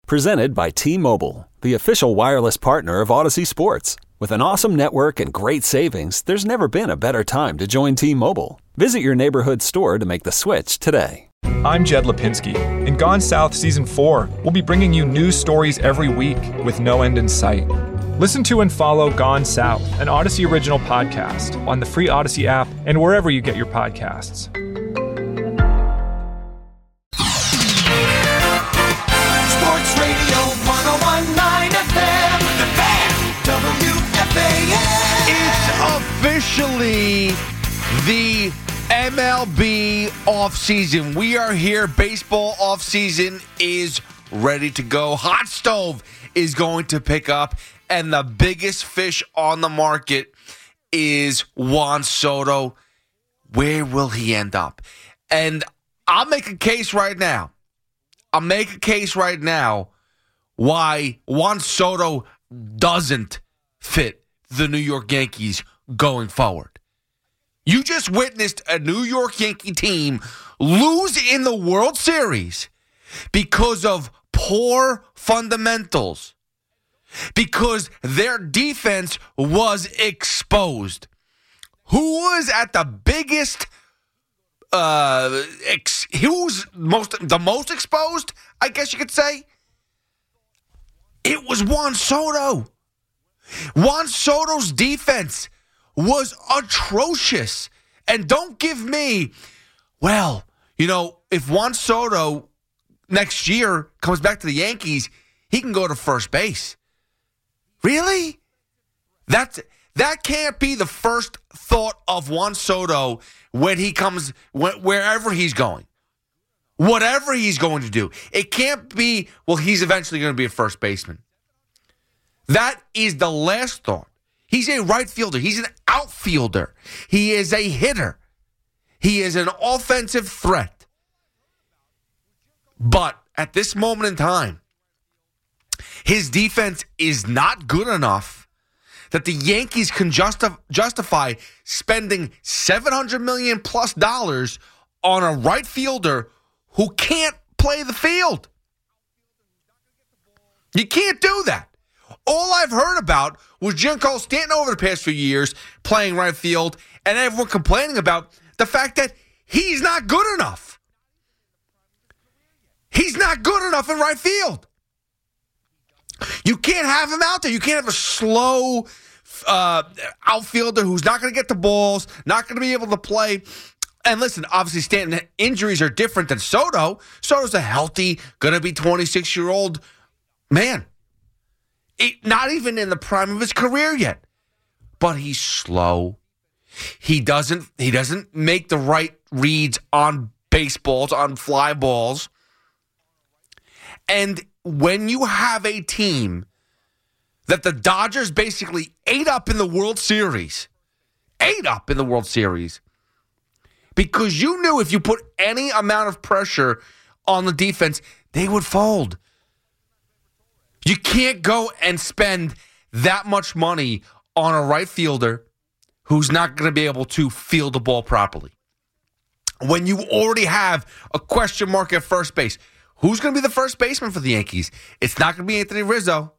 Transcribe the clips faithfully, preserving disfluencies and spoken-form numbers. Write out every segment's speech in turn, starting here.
Presented by T-Mobile, the official wireless partner of Odyssey Sports. With an awesome network and great savings, there's never been a better time to join T-Mobile. Visit your neighborhood store to make the switch today. I'm Jed Lipinski. In Gone South Season four, we'll be bringing you news stories every week with no end in sight. Listen to and follow Gone South, an Odyssey original podcast, on the free Odyssey app and wherever you get your podcasts. Sports Radio one oh one point nine F M, The Fan, W F A N. It's officially the M L B offseason. We are here. Baseball offseason is ready to go. Hot stove is going to pick up, and the biggest fish on the market is Juan Soto. Where will he end up? And I'll make a case right now. I'll make a case right now why Juan Soto doesn't fit the New York Yankees going forward. You just witnessed a New York Yankee team lose in the World Series because of poor fundamentals, because their defense was exposed. Who was at the biggest, uh, ex- who's most the most exposed, I guess you could say? It was Juan Soto. Juan Soto's defense was atrocious. And don't give me, well, you know, if Juan Soto next year comes back to the Yankees, he can go to first base. Really? That's, that can't be the first thought of Juan Soto when he comes, when, wherever he's going. Whatever he's going to do. It can't be, well, he's eventually going to be a first baseman. That is the last thought. He's a right fielder. He's an outfielder. He is a hitter. He is an offensive threat. But at this moment in time, his defense is not good enough that the Yankees can justi- justify spending seven hundred million dollars plus dollars on a right fielder who can't play the field. You can't do that. All I've heard about was Giancarlo Stanton over the past few years playing right field, and everyone complaining about the fact that he's not good enough. He's not good enough in right field. You can't have him out there. You can't have a slow uh, outfielder who's not going to get the balls, not going to be able to play. And listen, obviously Stanton injuries are different than Soto. Soto's a healthy, going to be twenty-six-year-old man. It, not even in the prime of his career yet. But he's slow. He doesn't he doesn't make the right reads on baseballs, on fly balls. And when you have a team that the Dodgers basically ate up in the World Series, ate up in the World Series, because you knew if you put any amount of pressure on the defense, they would fold. You can't go and spend that much money on a right fielder who's not going to be able to field the ball properly. When you already have a question mark at first base, who's going to be the first baseman for the Yankees? It's not going to be Anthony Rizzo.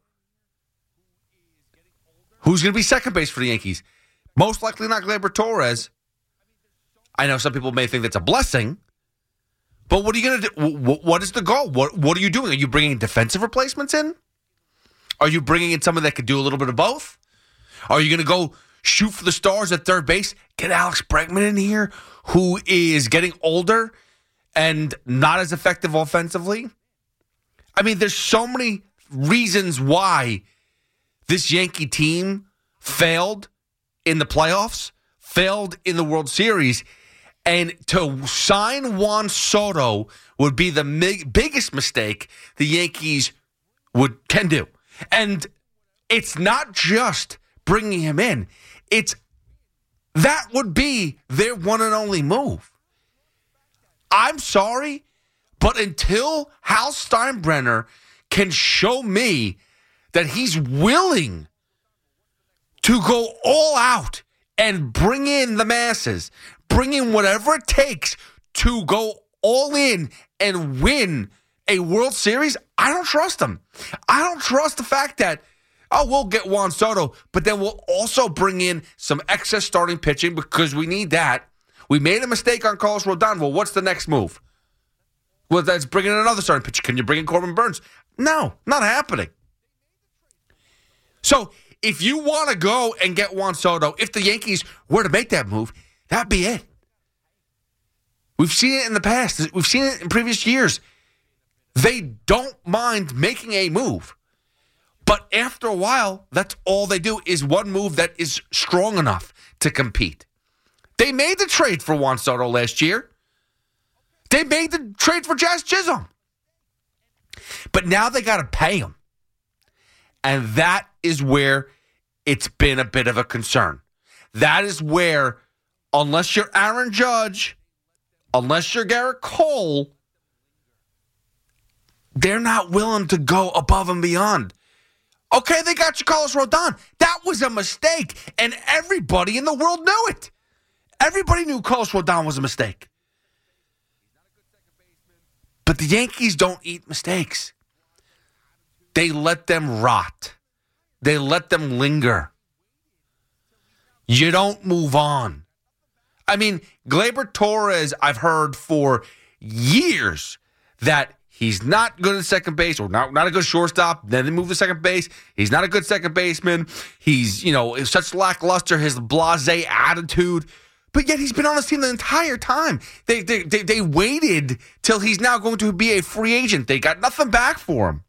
Who's going to be second base for the Yankees? Most likely not Gleyber Torres. I know some people may think that's a blessing, but what are you going to do? What is the goal? What What are you doing? Are you bringing defensive replacements in? Are you bringing in someone that could do a little bit of both? Are you going to go shoot for the stars at third base? Get Alex Bregman in here, who is getting older and not as effective offensively? I mean, there's so many reasons why this Yankee team failed in the playoffs, failed in the World Series, and to sign Juan Soto would be the mig- biggest mistake the Yankees would can do. And it's not just bringing him in. It's that would be their one and only move. I'm sorry, but until Hal Steinbrenner can show me that he's willing to go all out and bring in the masses, bring in whatever it takes to go all in and win a World Series, I don't trust them. I don't trust the fact that, oh, we'll get Juan Soto, but then we'll also bring in some excess starting pitching because we need that. We made a mistake on Carlos Rodon. Well, what's the next move? Well, that's bringing in another starting pitcher. Can you bring in Corbin Burns? No, not happening. So if you want to go and get Juan Soto, if the Yankees were to make that move, that'd be it. We've seen it in the past. We've seen it in previous years. They don't mind making a move. But after a while, that's all they do is one move that is strong enough to compete. They made the trade for Juan Soto last year. They made the trade for Jazz Chisholm. But now they got to pay him. And that is where it's been a bit of a concern. That is where, unless you're Aaron Judge, unless you're Garrett Cole, they're not willing to go above and beyond. Okay, they got you Carlos Rodon. That was a mistake, and everybody in the world knew it. Everybody knew Carlos Rodon was a mistake. But the Yankees don't eat mistakes. They let them rot. They let them linger. You don't move on. I mean, Gleyber Torres, I've heard for years that he's not good at second base or not, not a good shortstop. Then they move to second base. He's not a good second baseman. He's, you know, such lackluster, his blasé attitude. But yet he's been on this team the entire time. They, they, they, they waited till he's now going to be a free agent. They got nothing back for him.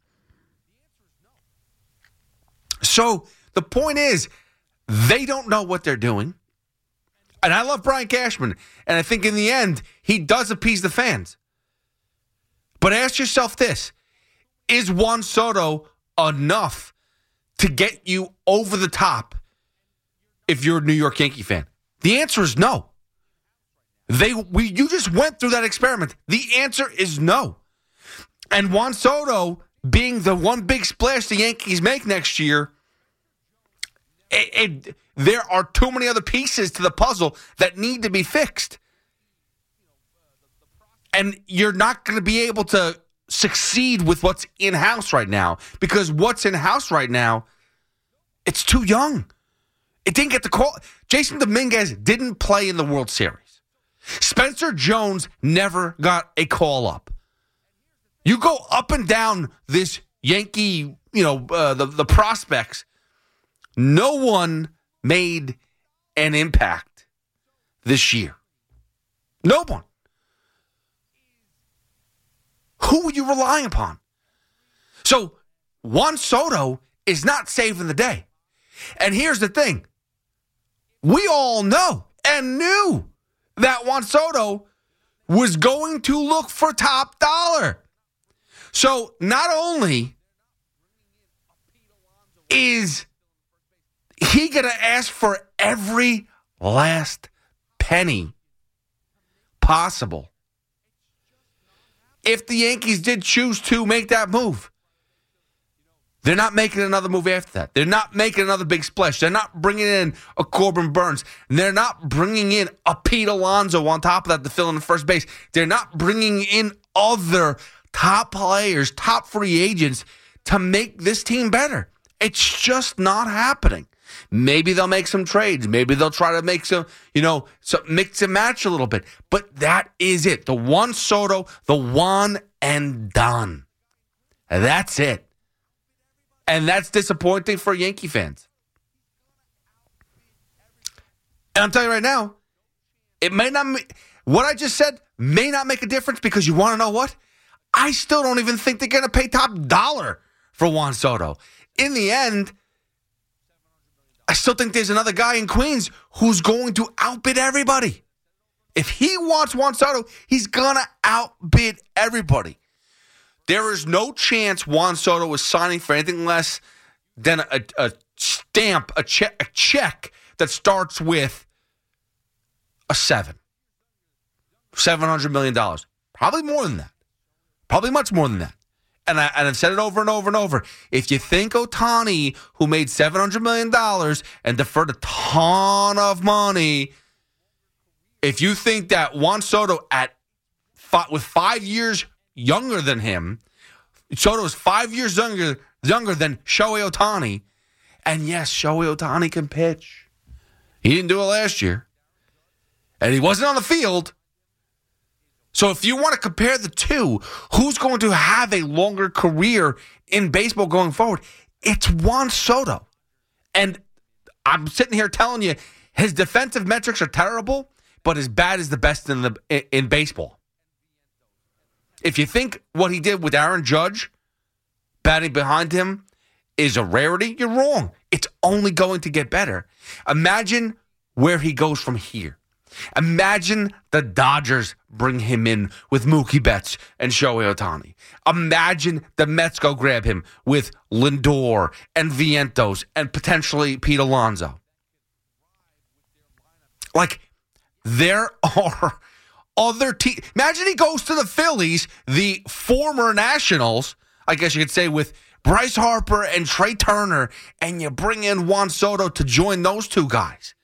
So the point is, they don't know what they're doing. And I love Brian Cashman. And I think in the end, he does appease the fans. But ask yourself this. Is Juan Soto enough to get you over the top if you're a New York Yankee fan? The answer is no. They we you just went through that experiment. The answer is no. And Juan Soto being the one big splash the Yankees make next year, it, it, there are too many other pieces to the puzzle that need to be fixed. And you're not going to be able to succeed with what's in-house right now because what's in-house right now, it's too young. It didn't get the call. Jason Dominguez didn't play in the World Series. Spencer Jones never got a call up. You go up and down this Yankee, you know, uh, the, the prospects. No one made an impact this year. No one. Who are you relying upon? So Juan Soto is not saving the day. And here's the thing. We all know and knew that Juan Soto was going to look for top dollar. So not only is he going to ask for every last penny possible, if the Yankees did choose to make that move, they're not making another move after that. They're not making another big splash. They're not bringing in a Corbin Burns. They're not bringing in a Pete Alonso on top of that to fill in the first base. They're not bringing in other top players, top free agents to make this team better. It's just not happening. Maybe they'll make some trades. Maybe they'll try to make some, you know, some mix and match a little bit. But that is it. The Juan Soto, the one and done. That's it. And that's disappointing for Yankee fans. And I'm telling you right now, it may not, what I just said may not make a difference because you want to know what? I still don't even think they're going to pay top dollar for Juan Soto. In the end, I still think there's another guy in Queens who's going to outbid everybody. If he wants Juan Soto, he's going to outbid everybody. There is no chance Juan Soto is signing for anything less than a, a stamp, a check, a check that starts with a seven. seven hundred million dollars. Probably more than that. Probably much more than that. And, I, and I've said it over and over and over. If you think Ohtani, who made seven hundred million dollars and deferred a ton of money, if you think that Juan Soto, at five, with five years younger than him, Soto is five years younger, younger than Shohei Ohtani. And yes, Shohei Ohtani can pitch. He didn't do it last year. And he wasn't on the field. So if you want to compare the two, who's going to have a longer career in baseball going forward? It's Juan Soto. And I'm sitting here telling you, his defensive metrics are terrible, but as bad as the best in the in, in baseball. If you think what he did with Aaron Judge, batting behind him, is a rarity, you're wrong. It's only going to get better. Imagine where he goes from here. Imagine the Dodgers bring him in with Mookie Betts and Shohei Ohtani. Imagine the Mets go grab him with Lindor and Vientos and potentially Pete Alonso. Like, there are other teams. Imagine he goes to the Phillies, the former Nationals, I guess you could say, with Bryce Harper and Trey Turner, and you bring in Juan Soto to join those two guys.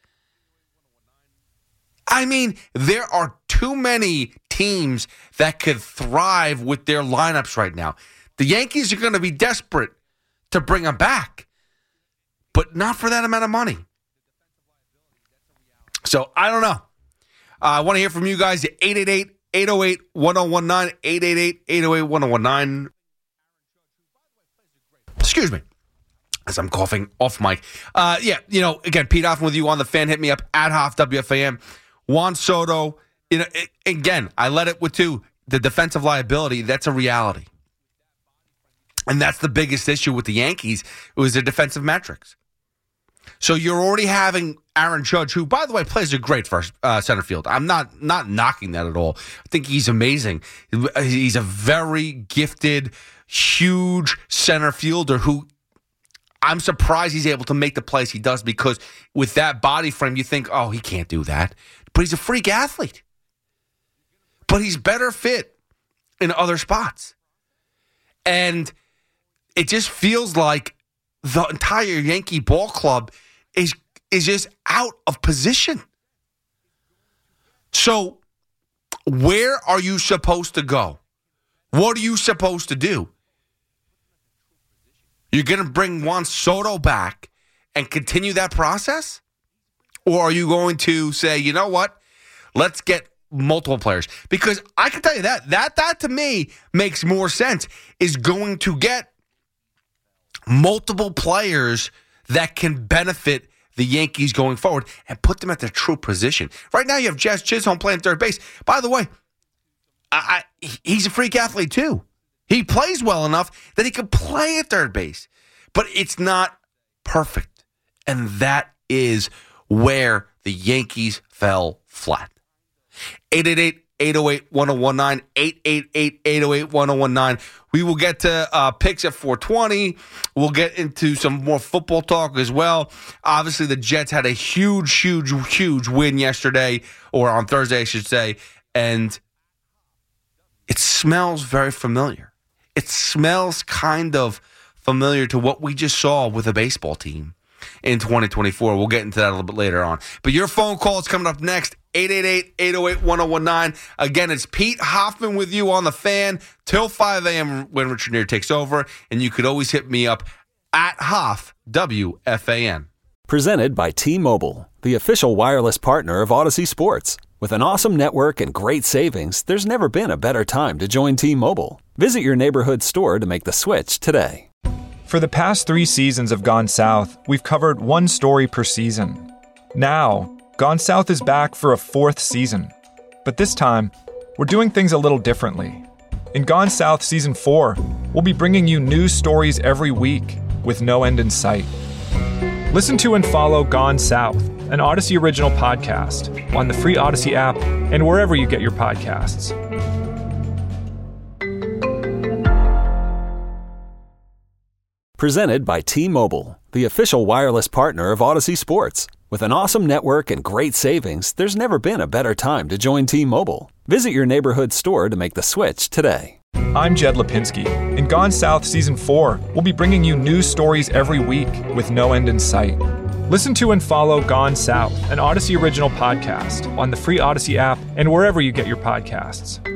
I mean, there are too many teams that could thrive with their lineups right now. The Yankees are going to be desperate to bring them back, but not for that amount of money. So, I don't know. Uh, I want to hear from you guys at eight eight eight, eight oh eight, one oh one nine, eight eight eight, eight oh eight, one oh one nine. Excuse me, as I'm coughing off mic. Uh, yeah, you know, again, Pete Hoffman with you on the Fan. Hit me up at Hoff W F A M. Juan Soto, you know, it, again, I led it with two. The defensive liability, that's a reality. And that's the biggest issue with the Yankees, it was their defensive metrics. So you're already having Aaron Judge, who, by the way, plays a great first uh, center field. I'm not not knocking that at all. I think he's amazing. He's a very gifted, huge center fielder who I'm surprised he's able to make the plays he does, because with that body frame, you think, oh, he can't do that. But he's a freak athlete. But he's better fit in other spots. And it just feels like the entire Yankee ball club is, is just out of position. So where are you supposed to go? What are you supposed to do? You're going to bring Juan Soto back and continue that process? Or are you going to say, you know what? Let's get multiple players. Because I can tell you that, that, that to me makes more sense, is going to get multiple players that can benefit the Yankees going forward and put them at their true position. Right now you have Jazz Chisholm playing third base. By the way, I, I, he's a freak athlete too. He plays well enough that he can play at third base. But it's not perfect. And that is where the Yankees fell flat. eight eight eight, eight oh eight, one oh one nine, eight eight eight, eight oh eight, one oh one nine. We will get to uh, picks at four twenty. We'll get into some more football talk as well. Obviously, the Jets had a huge, huge, huge win yesterday, or on Thursday, I should say, and it smells very familiar. It smells kind of familiar to what we just saw with a baseball team in twenty twenty-four. We'll get into that a little bit later on. But your phone call is coming up next, eight eight eight, eight oh eight, one oh one nine. Again, it's Pete Hoffman with you on the Fan till five a.m. when Richard Neer takes over. And you could always hit me up at Hoff W F A N. Presented by T-Mobile, the official wireless partner of Odyssey Sports. With an awesome network and great savings, there's never been a better time to join T-Mobile. Visit your neighborhood store to make the switch today. For the past three seasons of Gone South, we've covered one story per season. Now, Gone South is back for a fourth season. But this time, we're doing things a little differently. In Gone South Season four, we'll be bringing you new stories every week with no end in sight. Listen to and follow Gone South, an Odyssey original podcast, on the free Odyssey app and wherever you get your podcasts. Presented by T-Mobile, the official wireless partner of Odyssey Sports. With an awesome network and great savings, there's never been a better time to join T-Mobile. Visit your neighborhood store to make the switch today. I'm Jed Lipinski. In Gone South Season four, we'll be bringing you new stories every week with no end in sight. Listen to and follow Gone South, an Odyssey original podcast, on the free Odyssey app and wherever you get your podcasts.